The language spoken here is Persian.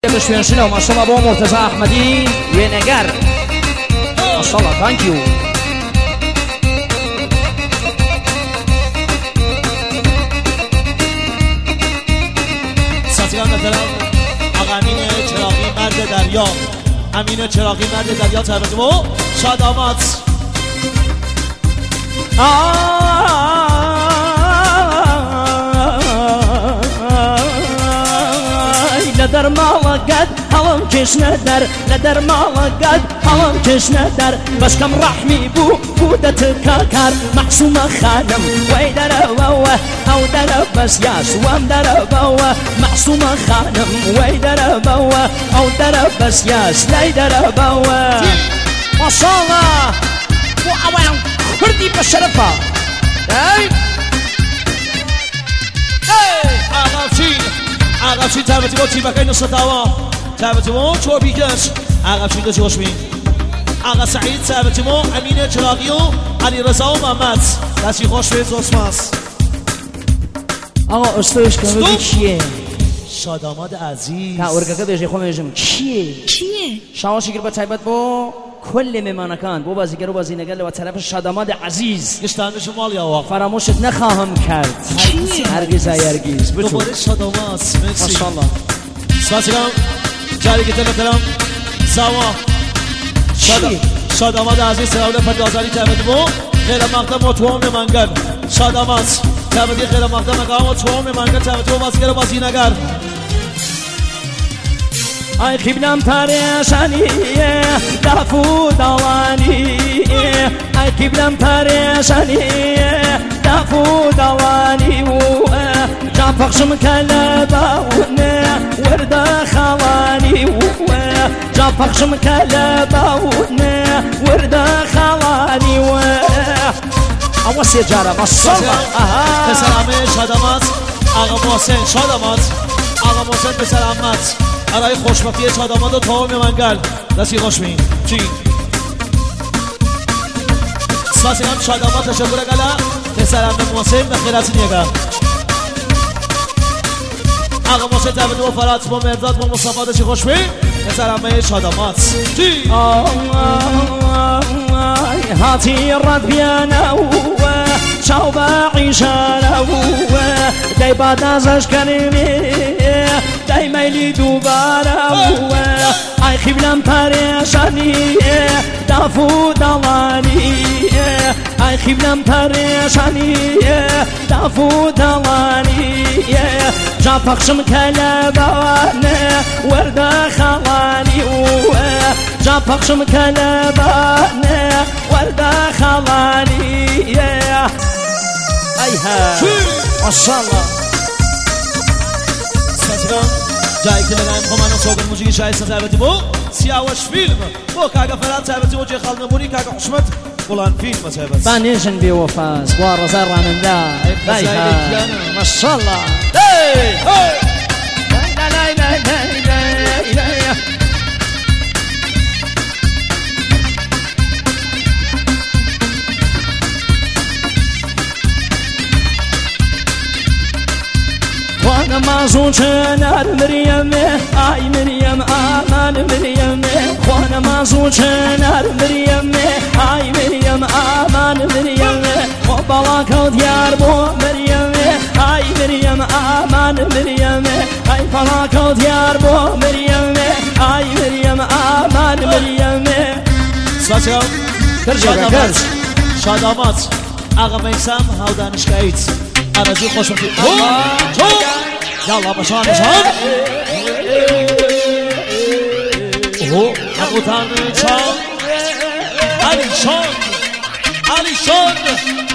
كده شوينشنا وما شاء الله ابو مرتضى احمدي وينجر ما شاء الله ثانك يو ساتیان طرف آقا امین چراغی مرد دریا امین چراغی مرد دریا تبریکم شادامت لدر مالقد هلم كش ندر لدر مالقد هلم كش ندر بس كم رحمي بودت كاكر محسومة خانم ويدر بوه او در بس ياس وام در بوه محسومة خانم ويدر بوه او در بس ياس ليدر بوه ما شاء الله واولا كردي بالشرفة عقبچین تبتی با تیم بکای نصف دوا تبتی با چور بیگش عقبچین دو چیوش بین آقا سعید تبتی با امین چراغی و علی رضا و محمد دستی خوش به زوسماس آقا استوش کنو چیه؟ شاداماد عزیز تا ارگاکا بیشی خومشم چیه؟ شما شکر با تایبت با کل میمانکان بو بازیگر و بازینگر و طرف شاداماد عزیز گشتنده شمال یا واقع فراموشت نخواهم کرد هرگز هرگز دوباره شاداماد مرسی ماشاءالله سپاسگزارم جاری که تلکرم زوا شاداماد عزیز سراول پردازاری تبدی بو غیر مقدم و توام منگل شاداماد تبدی غیر مقدم مقام و توام منگل تبدی بو بازیگر و بازینگر ای خیبلم پریشانیه دفو دوانیه ای خیبلم پریشانیه دفو دوانی و جان پخشم کلباونه ورد خوانی و جان پخشم کلباونه ورد خوانی و اوسی جارا مصالح پسرامه شادامات آقا محسن شادامات آقا محسن پسرامت برای خوشبختی شادامات و توام منگل دستی خوش بین چی؟ سپاسگزارم شادامات تشکر گلا پسرم محسن بخیر از نیگا آقا محسن تبدی و فرات با مرداد با مصطفی دستی خوش بین پسرم شادامات چی؟ هاتی رد بیانو شاو بعیشانو دی بعد ازش کنیمی دی میلی دوبارو ای خیبلم پریشانیه دفو دوانیه ای خیبلم پریشانیه دفو دوانیه جا پخشم کلبانه ورد خوانی جا پخشم کلبانه ورد خوانیه ایها ماشاءالله سپاسگزارم جایی که لگن خواهد صحبت موسیقی شایسته تبدی بو سیاوش فیلم بو کاغا فرات تبدی بو جی خالد نبونی کاغا حشمت بلان فیلم تبدی بانیشن بی وفاز وارزا راننده ایها ماشاءالله وانا مازون شنار مريم اي مريم امان مريم وانا مازون شنار مريم اي مريم امان مريم وبلاك ديار بو مريم اي مريم امان مريم اي بلاك ديار بو مريم اي مريم امان مريم سپاسگزارم شادامات آقا میسم هاودانشگاهیت عرضی خوش بخیر یالا بشان نبودن چان علی شان